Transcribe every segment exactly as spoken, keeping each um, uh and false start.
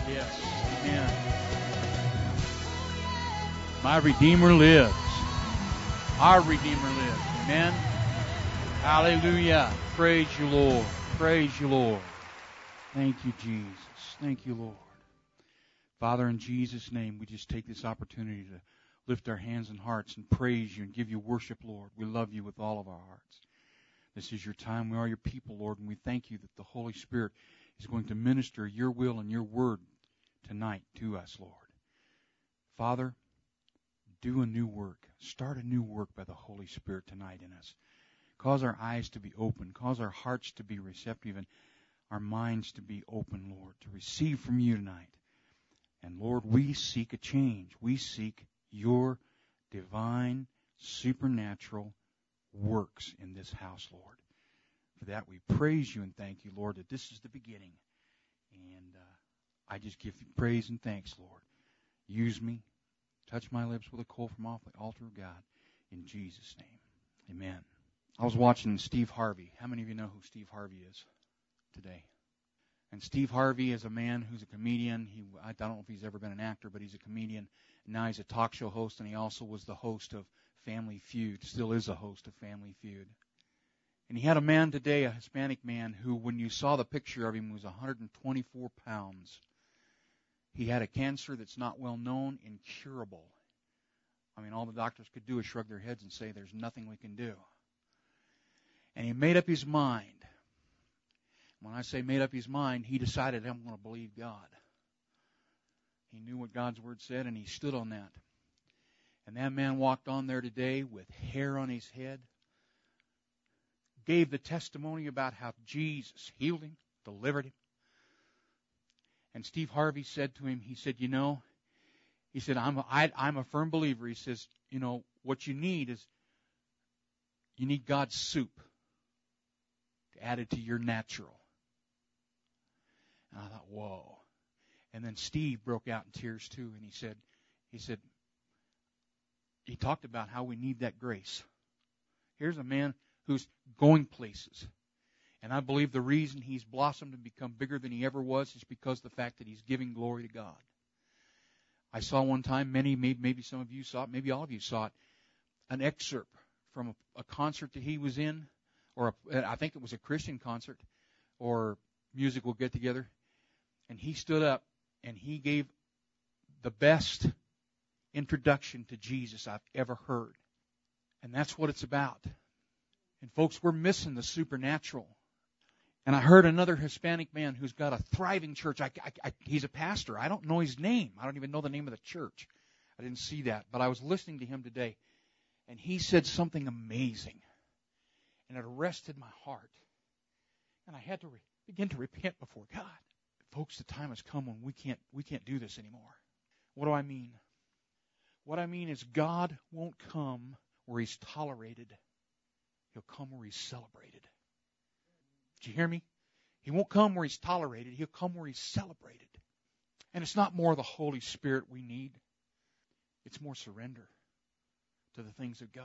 Yes. Amen. My Redeemer lives. Our Redeemer lives. Amen. Hallelujah. Praise you, Lord. Praise you, Lord. Thank you, Jesus. Thank you, Lord. Father, in Jesus' name, we just take this opportunity to lift our hands and hearts and praise you and give you worship, Lord. We love you with all of our hearts. This is your time. We are your people, Lord, and we thank you that the Holy Spirit is going to minister your will and your word tonight to us, Lord. Father, do a new work. Start a new work by the Holy Spirit tonight in us. Cause our eyes to be open. Cause our hearts to be receptive and our minds to be open, Lord, to receive from you tonight. And Lord, we seek a change. We seek your divine, supernatural works in this house, Lord. For that we praise you and thank you, Lord, that this is the beginning. And uh, I just give you praise and thanks, Lord. Use me. Touch my lips with a coal from off the altar of God. In Jesus' name, amen. I was watching Steve Harvey. How many of you know who Steve Harvey is today? And Steve Harvey is a man who's a comedian. He, I don't know if he's ever been an actor, but he's a comedian. Now he's a talk show host, and he also was the host of Family Feud, still is a host of Family Feud. And he had a man today, a Hispanic man, who when you saw the picture of him was one hundred twenty-four pounds. He had a cancer that's not well known, incurable. I mean, all the doctors could do is shrug their heads and say, there's nothing we can do. And he made up his mind. When I say made up his mind, he decided, I'm going to believe God. He knew what God's Word said, and he stood on that. And that man walked on there today with hair on his head, gave the testimony about how Jesus healed him, delivered him. And Steve Harvey said to him, he said, you know, he said, I'm a, I, I'm a firm believer. He says, you know, what you need is, you need God's soup to add it to your natural. And I thought, whoa. And then Steve broke out in tears too, and he said, he said, he talked about how we need that grace. Here's a man who's going places. And I believe the reason he's blossomed and become bigger than he ever was is because of the fact that he's giving glory to God. I saw one time, many, maybe, maybe some of you saw it, maybe all of you saw it, an excerpt from a, a concert that he was in, or a, I think it was a Christian concert, or musical get-together. And he stood up and he gave the best introduction to Jesus I've ever heard. And that's what it's about. And folks, we're missing the supernatural. And I heard another Hispanic man who's got a thriving church. I, I, I, he's a pastor. I don't know his name. I don't even know the name of the church. I didn't see that. But I was listening to him today. And he said something amazing. And it arrested my heart. And I had to re- begin to repent before God. Folks, the time has come when we can't we can't do this anymore. What do I mean? What I mean is God won't come where He's tolerated. He'll come where He's celebrated. Did you hear me? He won't come where He's tolerated. He'll come where He's celebrated. And it's not more the Holy Spirit we need. It's more surrender to the things of God.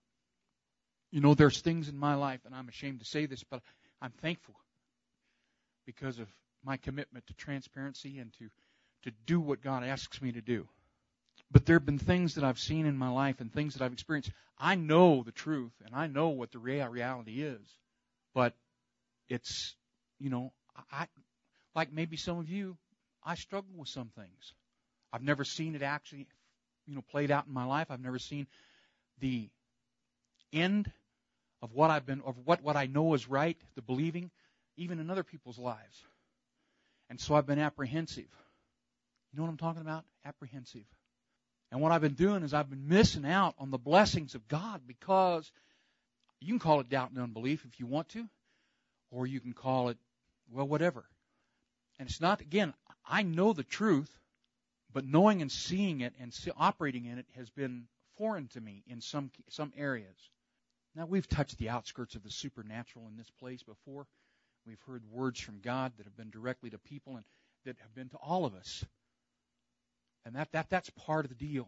You know, there's things in my life, and I'm ashamed to say this, but I'm thankful because of my commitment to transparency and to, to do what God asks me to do. But there have been things that I've seen in my life and things that I've experienced. I know the truth, and I know what the real reality is. But it's, you know, I like maybe some of you, I struggle with some things. I've never seen it actually, you know, played out in my life. I've never seen the end of what I've been, of what, what I know is right, the believing, even in other people's lives. And so I've been apprehensive. You know what I'm talking about? Apprehensive. And what I've been doing is I've been missing out on the blessings of God because you can call it doubt and unbelief if you want to, or you can call it, well, whatever. And it's not, again, I know the truth, but knowing and seeing it and operating in it has been foreign to me in some some areas. Now, we've touched the outskirts of the supernatural in this place before. We've heard words from God that have been directly to people and that have been to all of us. And that, that that's part of the deal.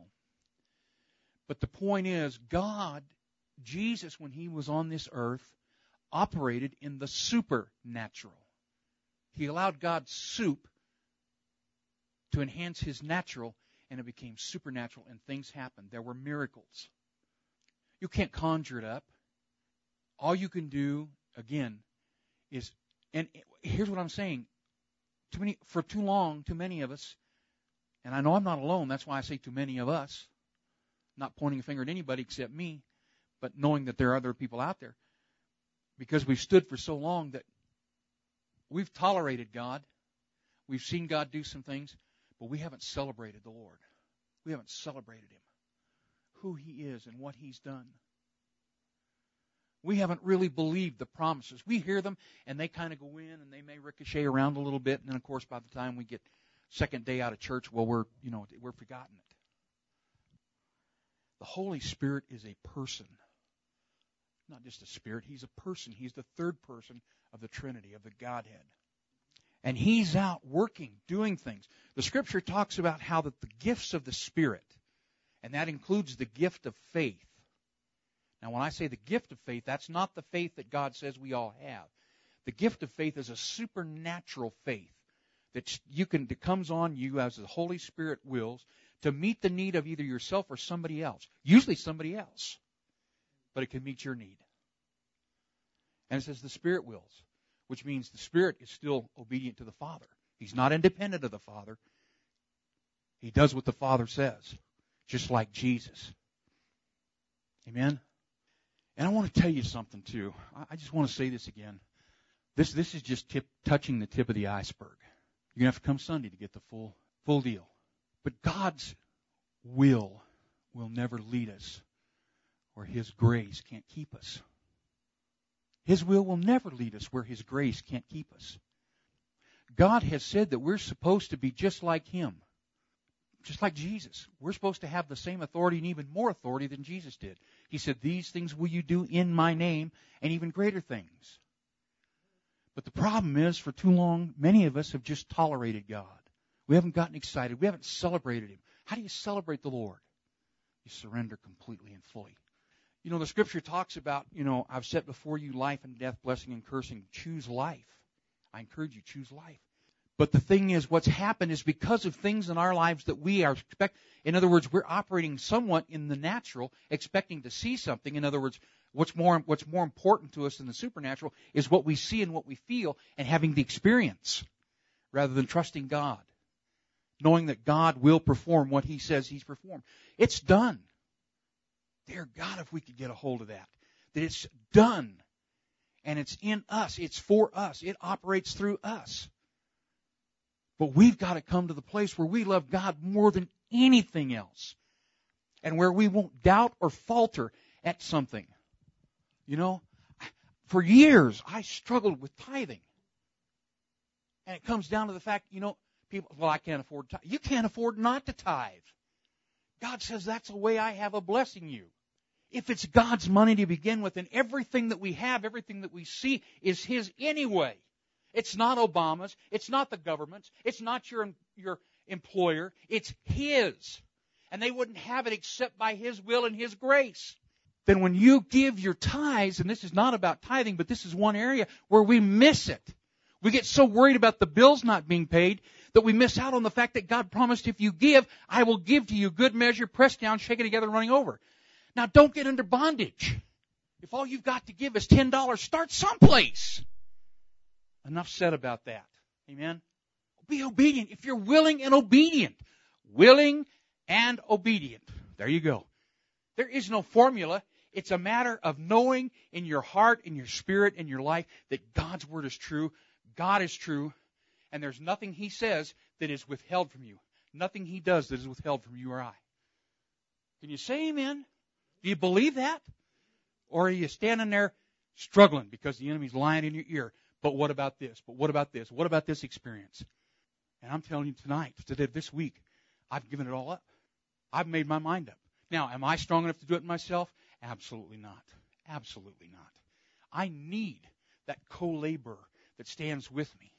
But the point is, God, Jesus, when He was on this earth, operated in the supernatural. He allowed God's soup to enhance his natural, and it became supernatural, and things happened. There were miracles. You can't conjure it up. All you can do, again, is, and here's what I'm saying. Too many, for too long, too many of us, and I know I'm not alone, that's why I say too many of us, not pointing a finger at anybody except me, but knowing that there are other people out there, because we've stood for so long that we've tolerated God. We've seen God do some things, but we haven't celebrated the Lord. We haven't celebrated Him, who He is and what He's done. We haven't really believed the promises. We hear them, and they kind of go in, and they may ricochet around a little bit, and then, of course, by the time we get second day out of church, well, we're, you know, we're forgotten it. The Holy Spirit is a person. Not just a spirit, He's a person. He's the third person of the Trinity, of the Godhead. And He's out working, doing things. The Scripture talks about how that the gifts of the Spirit, and that includes the gift of faith. Now, when I say the gift of faith, that's not the faith that God says we all have. The gift of faith is a supernatural faith that you can that comes on you as the Holy Spirit wills to meet the need of either yourself or somebody else. Usually somebody else. But it can meet your need. And it says the Spirit wills, which means the Spirit is still obedient to the Father. He's not independent of the Father. He does what the Father says, just like Jesus. Amen? And I want to tell you something, too. I just want to say this again. This this is just tip, touching the tip of the iceberg. You're going to have to come Sunday to get the full full deal. But God's will will never lead us, or His grace can't keep us. His will will never lead us where His grace can't keep us. God has said that we're supposed to be just like Him. Just like Jesus. We're supposed to have the same authority and even more authority than Jesus did. He said, these things will you do in my name, and even greater things. But the problem is, for too long, many of us have just tolerated God. We haven't gotten excited. We haven't celebrated Him. How do you celebrate the Lord? You surrender completely and fully. You know, the Scripture talks about, you know, I've set before you life and death, blessing and cursing. Choose life. I encourage you, choose life. But the thing is, what's happened is because of things in our lives that we are expect. In other words, we're operating somewhat in the natural, expecting to see something. In other words, what's more what's more important to us than the supernatural is what we see and what we feel, and having the experience, rather than trusting God, knowing that God will perform what He says He's performed. It's done. Dear God, if we could get a hold of that, that it's done, and it's in us, it's for us, it operates through us. But we've got to come to the place where we love God more than anything else. And where we won't doubt or falter at something. You know, for years I struggled with tithing. And it comes down to the fact, you know, people, well, I can't afford to tithe. You can't afford not to tithe. God says that's the way I have of blessing you. If it's God's money to begin with, and everything that we have, everything that we see is His anyway. It's not Obama's. It's not the government's. It's not your, your employer. It's His. And they wouldn't have it except by His will and His grace. Then when you give your tithes, and this is not about tithing, but this is one area where we miss it. We get so worried about the bills not being paid that we miss out on the fact that God promised if you give, I will give to you good measure, pressed down, shaken together, and running over. Now don't get under bondage. If all you've got to give is ten dollars, start someplace. Enough said about that. Amen? Be obedient if you're willing and obedient. Willing and obedient. There you go. There is no formula. It's a matter of knowing in your heart, in your spirit, in your life that God's Word is true, God is true, and there's nothing He says that is withheld from you. Nothing He does that is withheld from you or I. Can you say amen? Do you believe that? Or are you standing there struggling because the enemy's lying in your ear? But what about this? But what about this? What about this experience? And I'm telling you tonight, today, this week, I've given it all up. I've made my mind up. Now, am I strong enough to do it myself? Absolutely not. Absolutely not. I need that co-laborer that stands with me.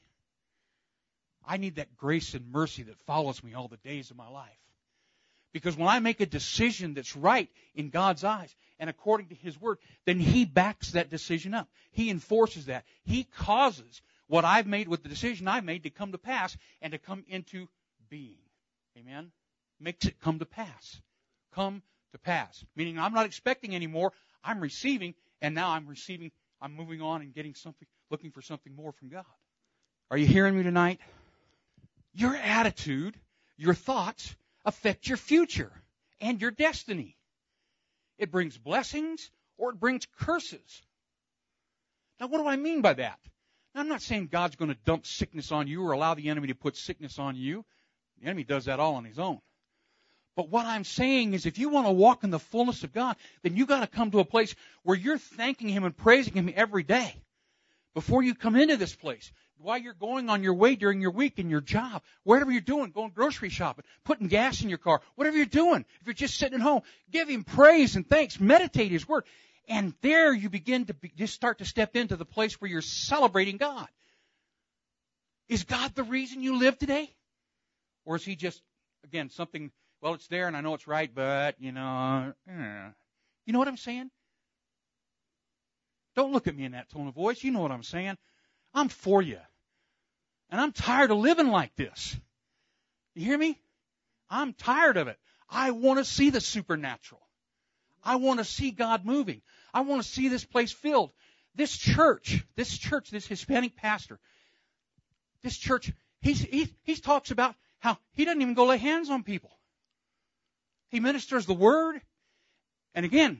I need that grace and mercy that follows me all the days of my life. Because when I make a decision that's right in God's eyes and according to His Word, then He backs that decision up. He enforces that. He causes what I've made with the decision I've made to come to pass and to come into being. Amen? Makes it come to pass. Come to pass. Meaning I'm not expecting anymore. I'm receiving, and now I'm receiving, I'm moving on and getting something, looking for something more from God. Are you hearing me tonight? Your attitude, your thoughts affect your future and your destiny. It brings blessings or it brings curses. Now, what do I mean by that? Now, I'm not saying God's going to dump sickness on you or allow the enemy to put sickness on you. The enemy does that all on his own. But what I'm saying is if you want to walk in the fullness of God, then you've got to come to a place where you're thanking Him and praising Him every day before you come into this place. While you're going on your way during your week in your job, whatever you're doing, going grocery shopping, putting gas in your car, whatever you're doing, if you're just sitting at home, give Him praise and thanks, meditate His Word. And there you begin to be, just start to step into the place where you're celebrating God. Is God the reason you live today? Or is He just, again, something, well, it's there and I know it's right, but, you know, eh. You know what I'm saying? Don't look at me in that tone of voice. You know what I'm saying. I'm for you. And I'm tired of living like this. You hear me? I'm tired of it. I want to see the supernatural. I want to see God moving. I want to see this place filled. This church, this church, this Hispanic pastor, this church, he's, he, he talks about how he doesn't even go lay hands on people. He ministers the Word. And again,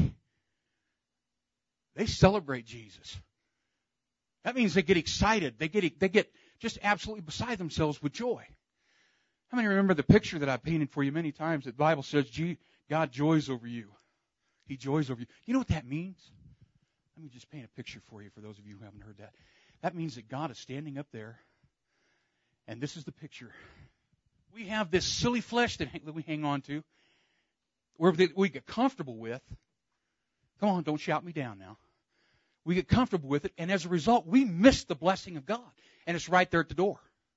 they celebrate Jesus. That means they get excited. They get they get just absolutely beside themselves with joy. How many remember the picture that I painted for you many times that the Bible says God joys over you? He joys over you. You know what that means? Let me just paint a picture for you for those of you who haven't heard that. That means that God is standing up there, and this is the picture. We have this silly flesh that we hang on to, where we get comfortable with. Come on, don't shout me down now. We get comfortable with it, and as a result, we miss the blessing of God. And it's right there at the door.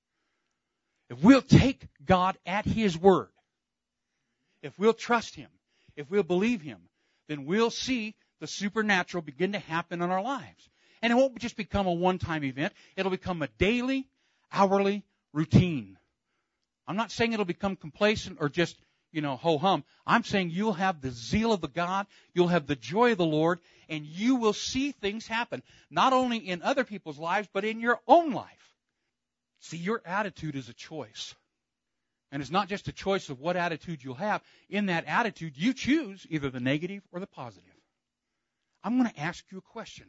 If we'll take God at His word, if we'll trust Him, if we'll believe Him, then we'll see the supernatural begin to happen in our lives. And it won't just become a one-time event. It'll become a daily, hourly routine. I'm not saying it'll become complacent or just, you know, ho-hum. I'm saying you'll have the zeal of the God, you'll have the joy of the Lord, and you will see things happen, not only in other people's lives, but in your own life. See, your attitude is a choice. And it's not just a choice of what attitude you'll have. In that attitude, you choose either the negative or the positive. I'm going to ask you a question.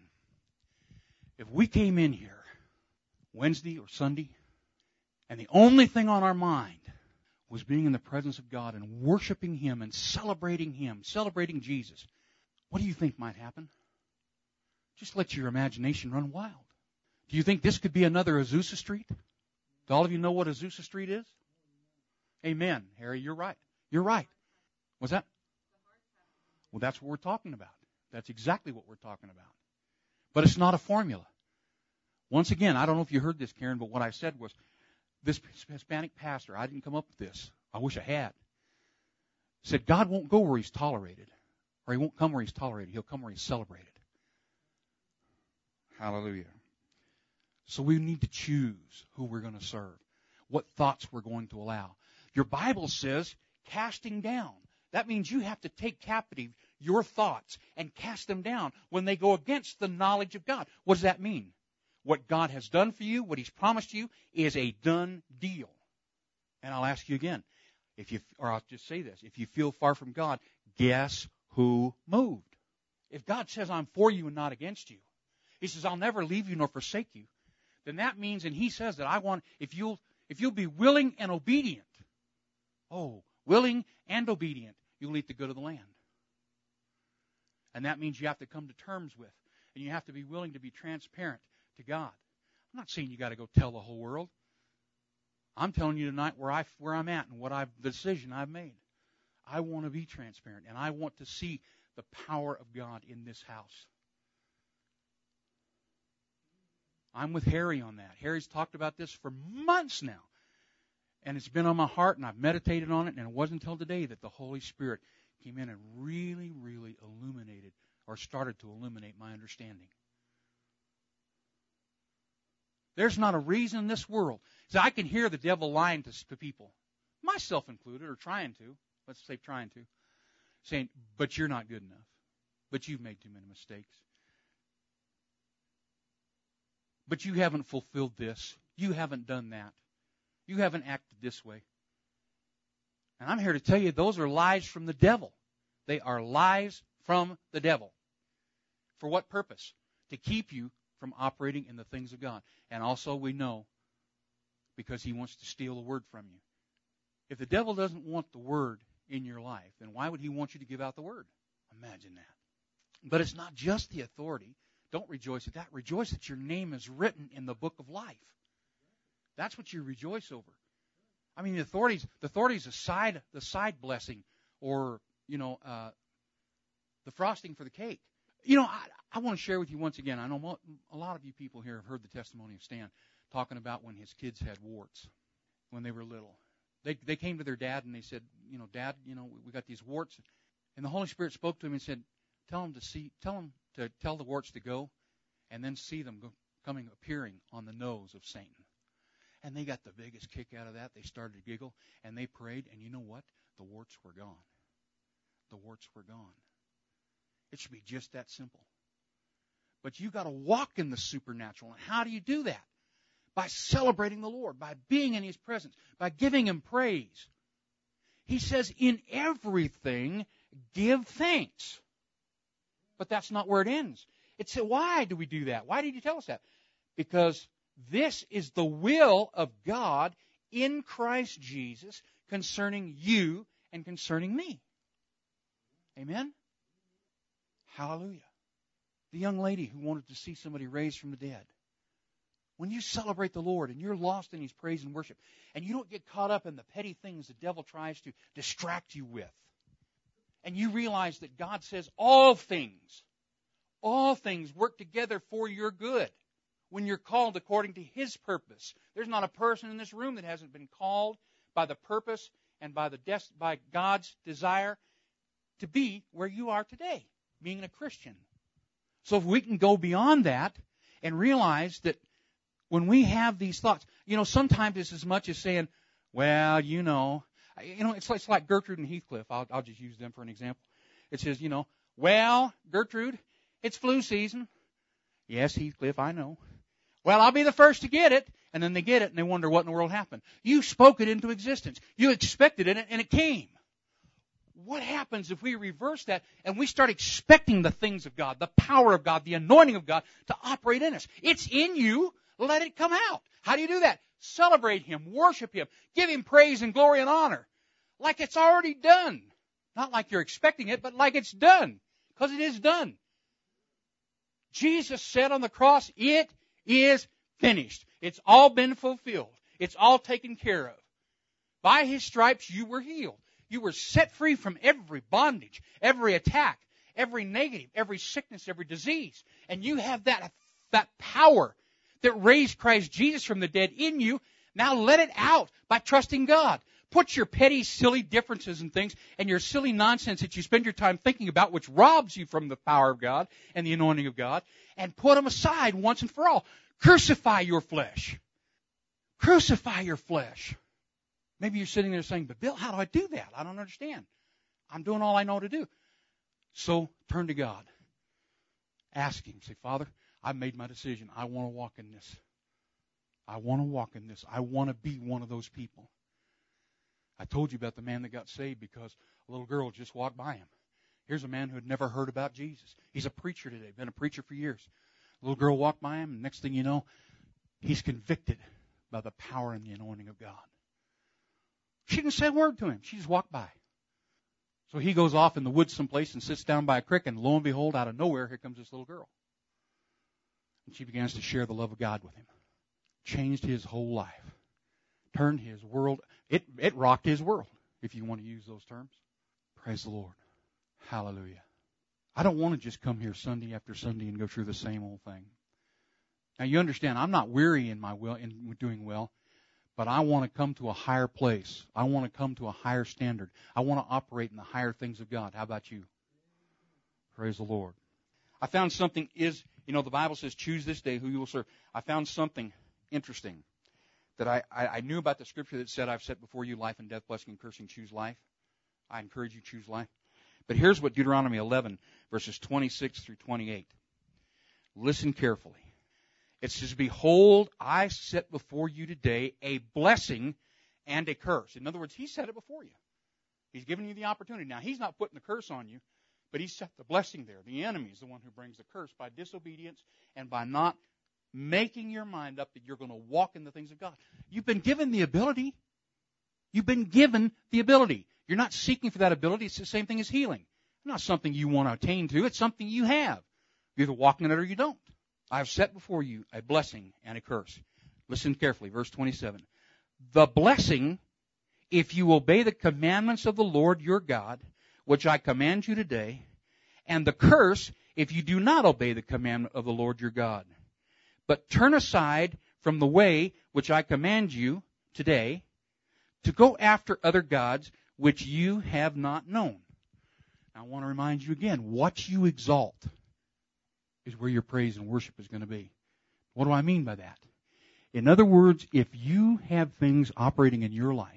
If we came in here Wednesday or Sunday, and the only thing on our mind was being in the presence of God and worshiping Him and celebrating Him, celebrating Jesus, what do you think might happen? Just let your imagination run wild. Do you think this could be another Azusa Street? Do all of you know what Azusa Street is? Amen. Harry, you're right. You're right. What's that? Well, that's what we're talking about. That's exactly what we're talking about. But it's not a formula. Once again, I don't know if you heard this, Karen, but what I said was, this Hispanic pastor, I didn't come up with this. I wish I had. Said God won't go where He's tolerated. Or He won't come where He's tolerated. He'll come where He's celebrated. Hallelujah. So we need to choose who we're going to serve. What thoughts we're going to allow. Your Bible says casting down. That means you have to take captive your thoughts and cast them down when they go against the knowledge of God. What does that mean? What God has done for you, what He's promised you, is a done deal. And I'll ask you again, if you, or I'll just say this, if you feel far from God, guess who moved? If God says, I'm for you and not against you, He says, I'll never leave you nor forsake you, then that means, and He says that I want, if you'll, if you'll be willing and obedient, oh, willing and obedient, you'll eat the good of the land. And that means you have to come to terms with, and you have to be willing to be transparent to God. I'm not saying you got to go tell the whole world. I'm telling you tonight where I where I'm at and what I've the decision I've made. I want to be transparent, and I want to see the power of God in this house. I'm with Harry on that. Harry's talked about this for months now. And it's been on my heart, and I've meditated on it, and it wasn't until today that the Holy Spirit came in and really, really illuminated, or started to illuminate my understanding. There's not a reason in this world. So I can hear the devil lying to, to people, myself included, or trying to, let's say trying to, saying, but you're not good enough. But you've made too many mistakes. But you haven't fulfilled this. You haven't done that. You haven't acted this way. And I'm here to tell you, those are lies from the devil. They are lies from the devil. For what purpose? To keep you from operating in the things of God. And also we know, because he wants to steal the word from you. If the devil doesn't want the word in your life, then why would he want you to give out the word? Imagine that. But it's not just the authority. Don't rejoice at that. Rejoice that your name is written in the book of life. That's what you rejoice over. I mean, the authorities, the authorities, the side, the side blessing, or you know, uh, the frosting for the cake. You know, I, I want to share with you once again. I know mo- a lot of you people here have heard the testimony of Stan talking about when his kids had warts when they were little. They they came to their dad and they said, you know, Dad, you know, we, we got these warts, and the Holy Spirit spoke to him and said, tell them to see, tell them to tell the warts to go, and then see them go, coming appearing on the nose of Satan. And they got the biggest kick out of that. They started to giggle, and they prayed, and you know what? The warts were gone. The warts were gone. It should be just that simple. But you got to walk in the supernatural. And how do you do that? By celebrating the Lord, by being in His presence, by giving Him praise. He says, in everything, give thanks. But that's not where it ends. It said, why do we do that? Why did He tell us that? Because this is the will of God in Christ Jesus concerning you and concerning me. Amen? Hallelujah. The young lady who wanted to see somebody raised from the dead. When you celebrate the Lord and you're lost in His praise and worship, and you don't get caught up in the petty things the devil tries to distract you with, and you realize that God says all things, all things work together for your good when you're called according to His purpose. There's not a person in this room that hasn't been called by the purpose and by the des- by God's desire to be where you are today, being a Christian. So if we can go beyond that and realize that when we have these thoughts, you know, sometimes it's as much as saying, well, you know, you know, it's like, it's like Gertrude and Heathcliff. I'll, I'll just use them for an example. It says, you know, well, Gertrude, it's flu season. Yes, Heathcliff, I know. Well, I'll be the first to get it. And then they get it and they wonder what in the world happened. You spoke it into existence. You expected it and it came. What happens if we reverse that and we start expecting the things of God, the power of God, the anointing of God to operate in us? It's in you. Let it come out. How do you do that? Celebrate Him, worship Him, give Him praise and glory and honor. Like it's already done. Not like you're expecting it, but like it's done. Because it is done. Jesus said on the cross, it is finished. It's all been fulfilled. It's all taken care of. By His stripes you were healed. You were set free from every bondage, every attack, every negative, every sickness, every disease. And you have that, that power that raised Christ Jesus from the dead in you. Now let it out by trusting God. Put your petty, silly differences and things and your silly nonsense that you spend your time thinking about, which robs you from the power of God and the anointing of God, and put them aside once and for all. Crucify your flesh. Crucify your flesh. Maybe you're sitting there saying, but Bill, how do I do that? I don't understand. I'm doing all I know to do. So turn to God. Ask Him. Say, Father, I've made my decision. I want to walk in this. I want to walk in this. I want to be one of those people. I told you about the man that got saved because a little girl just walked by him. Here's a man who had never heard about Jesus. He's a preacher today, been a preacher for years. A little girl walked by him, and next thing you know, he's convicted by the power and the anointing of God. She didn't say a word to him. She just walked by. So he goes off in the woods someplace and sits down by a creek, and lo and behold, out of nowhere, here comes this little girl. And she begins to share the love of God with him. Changed his whole life. Turned his world. It, it rocked his world, if you want to use those terms. Praise the Lord. Hallelujah. I don't want to just come here Sunday after Sunday and go through the same old thing. Now, you understand, I'm not weary in my will, in doing well, but I want to come to a higher place. I want to come to a higher standard. I want to operate in the higher things of God. How about you? Praise the Lord. I found something is, you know, the Bible says, choose this day who you will serve. I found something interesting that I, I, I knew about the scripture that said, I've set before you life and death, blessing and cursing, choose life. I encourage you to choose life. But here's what Deuteronomy eleven, verses twenty-six through twenty-eight. Listen carefully. It says, behold, I set before you today a blessing and a curse. In other words, He set it before you. He's given you the opportunity. Now, He's not putting the curse on you, but He set the blessing there. The enemy is the one who brings the curse by disobedience and by not making your mind up that you're going to walk in the things of God. You've been given the ability. You've been given the ability. You're not seeking for that ability. It's the same thing as healing. It's not something you want to attain to. It's something you have. You either walk in it or you don't. I have set before you a blessing and a curse. Listen carefully. Verse twenty-seven. The blessing, if you obey the commandments of the Lord your God, which I command you today, and the curse, if you do not obey the commandment of the Lord your God, but turn aside from the way which I command you today to go after other gods which you have not known. Now, I want to remind you again, what you exalt is where your praise and worship is going to be. What do I mean by that? In other words, if you have things operating in your life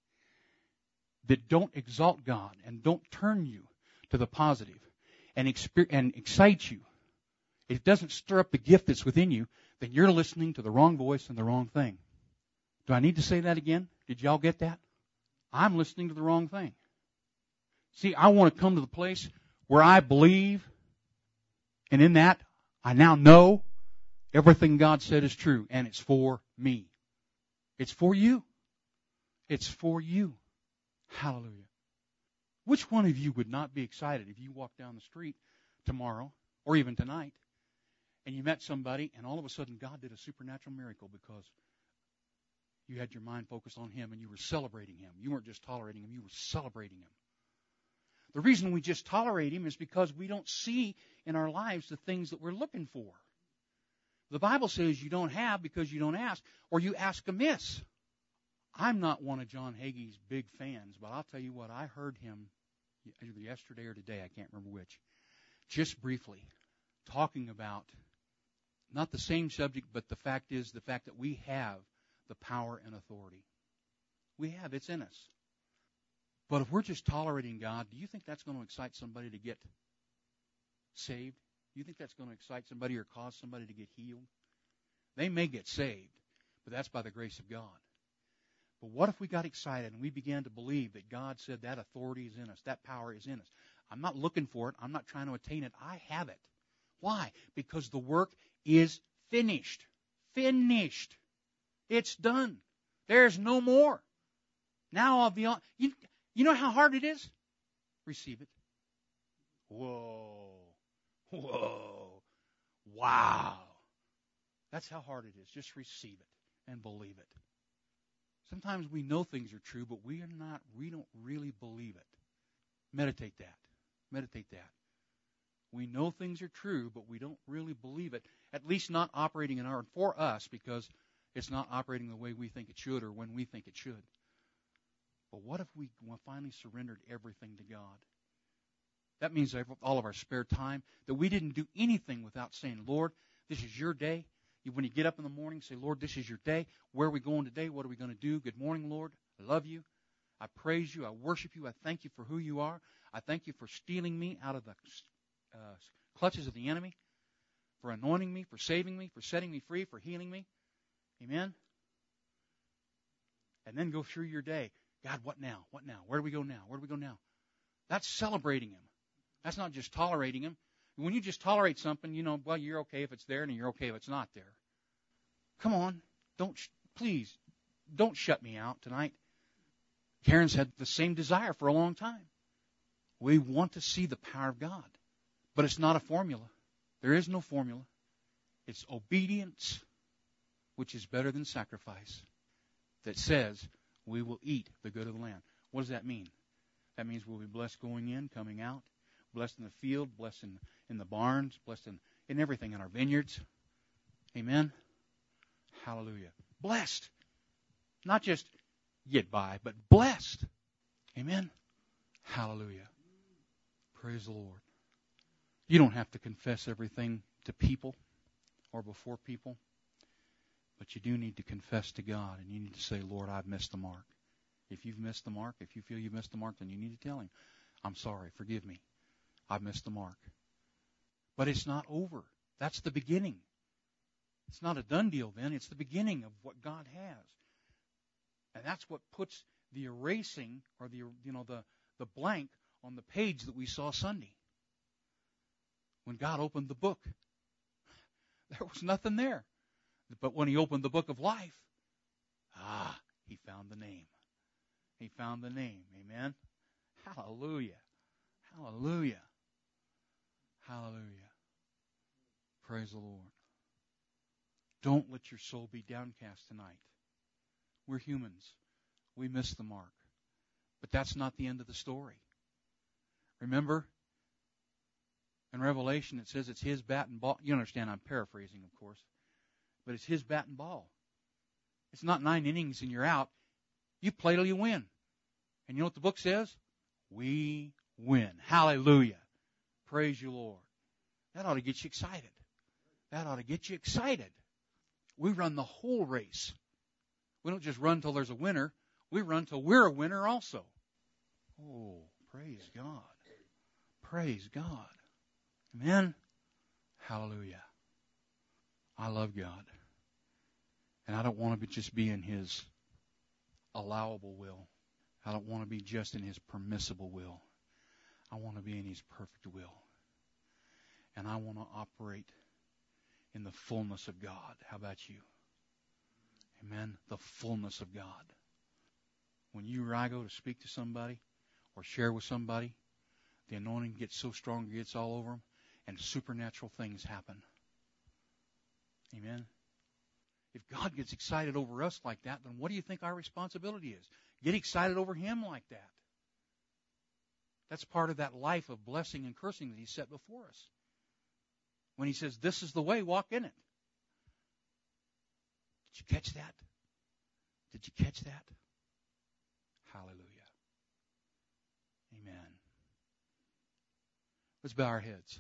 that don't exalt God and don't turn you to the positive and, exper- and excite you, it doesn't stir up the gift that's within you, then you're listening to the wrong voice and the wrong thing. Do I need to say that again? Did y'all get that? I'm listening to the wrong thing. See, I want to come to the place where I believe, and in that, I now know everything God said is true, and it's for me. It's for you. It's for you. Hallelujah. Which one of you would not be excited if you walked down the street tomorrow, or even tonight, and you met somebody, and all of a sudden God did a supernatural miracle because you had your mind focused on Him and you were celebrating Him. You weren't just tolerating Him, you were celebrating Him. The reason we just tolerate Him is because we don't see in our lives the things that we're looking for. The Bible says you don't have because you don't ask, or you ask amiss. I'm not one of John Hagee's big fans, but I'll tell you what, I heard him either yesterday or today, I can't remember which, just briefly, talking about not the same subject, but the fact is the fact that we have the power and authority. We have. It's in us. But if we're just tolerating God, do you think that's going to excite somebody to get saved? Do you think that's going to excite somebody or cause somebody to get healed? They may get saved, but that's by the grace of God. But what if we got excited and we began to believe that God said that authority is in us, that power is in us? I'm not looking for it. I'm not trying to attain it. I have it. Why? Because the work is finished. Finished. It's done. There's no more. Now I'll be on. You, you know how hard it is? Receive it. Whoa. Whoa. Wow. That's how hard it is. Just receive it and believe it. Sometimes we know things are true, but we are not, we don't really believe it. Meditate that. Meditate that. We know things are true, but we don't really believe it. At least not operating in our, for us, because it's not operating the way we think it should or when we think it should. But what if we finally surrendered everything to God? That means all of our spare time, that we didn't do anything without saying, Lord, this is your day. When you get up in the morning, say, Lord, this is your day. Where are we going today? What are we going to do? Good morning, Lord. I love you. I praise you. I worship you. I thank you for who you are. I thank you for stealing me out of the uh, clutches of the enemy, for anointing me, for saving me, for setting me free, for healing me. Amen? And then go through your day. God, what now? What now? Where do we go now? Where do we go now? That's celebrating Him. That's not just tolerating Him. When you just tolerate something, you know, well, you're okay if it's there and you're okay if it's not there. Come on. Don't, sh- please, don't shut me out tonight. Karen's had the same desire for a long time. We want to see the power of God. But it's not a formula. There is no formula. It's obedience, which is better than sacrifice, that says we will eat the good of the land. What does that mean? That means we'll be blessed going in, coming out, blessed in the field, blessed in, in the barns, blessed in, in everything, in our vineyards. Amen? Hallelujah. Blessed. Not just get by, but blessed. Amen? Hallelujah. Praise the Lord. You don't have to confess everything to people or before people. But you do need to confess to God, and you need to say, Lord, I've missed the mark. If you've missed the mark, if you feel you've missed the mark, then you need to tell Him, I'm sorry, forgive me. I've missed the mark. But it's not over. That's the beginning. It's not a done deal then. It's the beginning of what God has. And that's what puts the erasing, or the you know the, the blank on the page that we saw Sunday. When God opened the book, there was nothing there. But when He opened the book of life, ah, He found the name. He found the name. Amen? Hallelujah. Hallelujah. Hallelujah. Praise the Lord. Don't let your soul be downcast tonight. We're humans. We miss the mark. But that's not the end of the story. Remember, in Revelation it says it's His bat and ball. You understand, I'm paraphrasing, of course. But it's His bat and ball. It's not nine innings and you're out. You play till you win. And you know what the book says? We win. Hallelujah. Praise you, Lord. That ought to get you excited. That ought to get you excited. We run the whole race. We don't just run till there's a winner. We run till we're a winner also. Oh, praise God. Praise God. Amen. Hallelujah. I love God. And I don't want to be just be in His allowable will. I don't want to be just in His permissible will. I want to be in His perfect will. And I want to operate in the fullness of God. How about you? Amen. The fullness of God. When you or I go to speak to somebody or share with somebody, the anointing gets so strong it gets all over them, and supernatural things happen. Amen. If God gets excited over us like that, then what do you think our responsibility is? Get excited over Him like that. That's part of that life of blessing and cursing that He set before us. When He says, this is the way, walk in it. Did you catch that? Did you catch that? Hallelujah. Amen. Let's bow our heads.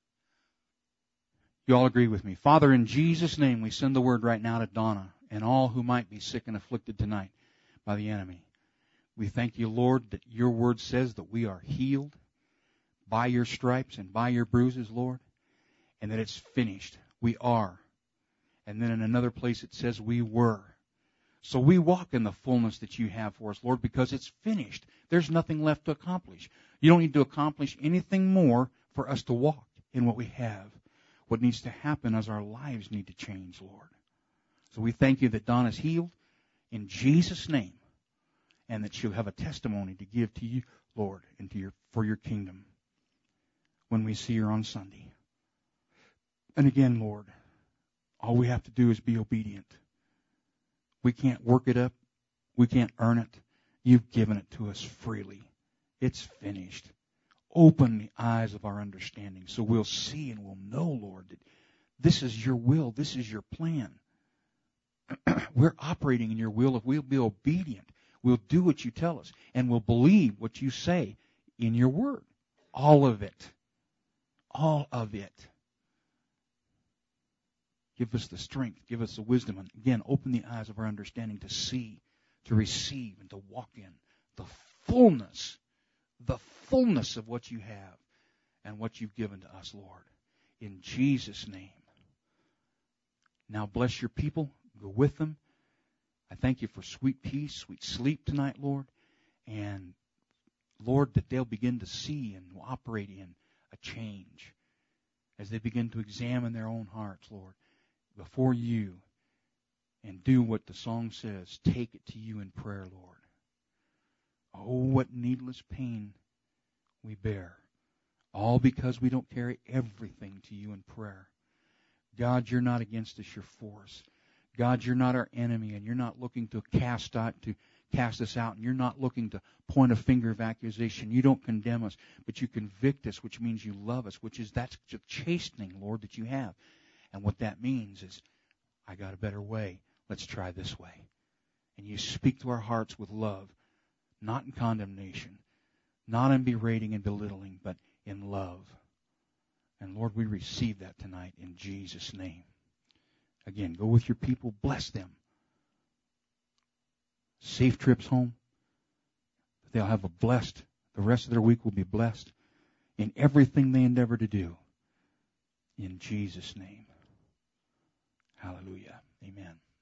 You all agree with me. Father, in Jesus' name, we send the word right now to Donna and all who might be sick and afflicted tonight by the enemy. We thank you, Lord, that your word says that we are healed by your stripes and by your bruises, Lord, and that it's finished. We are. And then in another place it says we were. So we walk in the fullness that you have for us, Lord, because it's finished. There's nothing left to accomplish. You don't need to accomplish anything more for us to walk in what we have. What needs to happen is our lives need to change, Lord. So we thank you that Donna's healed in Jesus' name, and that she'll have a testimony to give to you, Lord, and to your for your kingdom when we see her on Sunday. And again, Lord, all we have to do is be obedient. We can't work it up. We can't earn it. You've given it to us freely. It's finished. Open the eyes of our understanding so we'll see and we'll know, Lord, that this is your will. This is your plan. We're operating in your will if we'll be obedient. We'll do what you tell us, and we'll believe what you say in your word. All of it. All of it. Give us the strength. Give us the wisdom. And again, open the eyes of our understanding to see, to receive, and to walk in the fullness, the fullness of what you have and what you've given to us, Lord. In Jesus' name. Now bless your people. Go with them. I thank you for sweet peace, sweet sleep tonight, Lord. And, Lord, that they'll begin to see and operate in a change as they begin to examine their own hearts, Lord, before you, and do what the song says, take it to you in prayer, Lord. Oh, what needless pain we bear, all because we don't carry everything to you in prayer. God, you're not against us, you're for us. God, you're not our enemy, and you're not looking to cast out to cast us out, and you're not looking to point a finger of accusation. You don't condemn us, but you convict us, which means you love us, which is that's the chastening, Lord, that you have. And what that means is, I got a better way. Let's try this way. And you speak to our hearts with love, not in condemnation, not in berating and belittling, but in love. And Lord, we receive that tonight in Jesus' name. Again, go with your people. Bless them. Safe trips home. They'll have a blessed, the rest of their week will be blessed in everything they endeavor to do. In Jesus' name. Hallelujah. Amen.